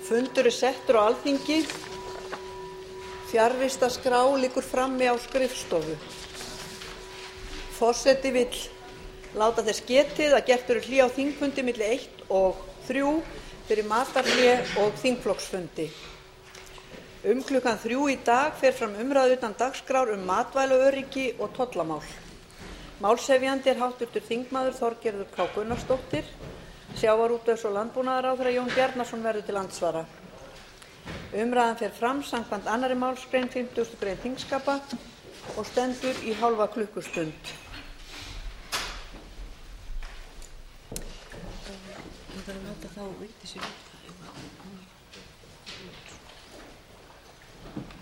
Fundur er settur á Alþingi. Fjarvistarskrá liggur frammi á skrifstofu. Forseti vill láta þess getið að gert verður hlé á þingfundi milli 1 og 3 fyrir matarhlé og þingflokksfundi. Klukkan 3 í dag fer fram umræða utan dagskrár matvælaöryggi og tollamál. Málshefjandi er háttvirtur þingmaður Þorgerður K. Gunnarsdóttir. Sjávarútvegs- og landbúnaðarráðherra Jón Bjarnason verður til andsvara. Umræðan fer fram samkvæmt 2. málsgrein 50. grein þingskapa og stendur í hálfa klukkustund.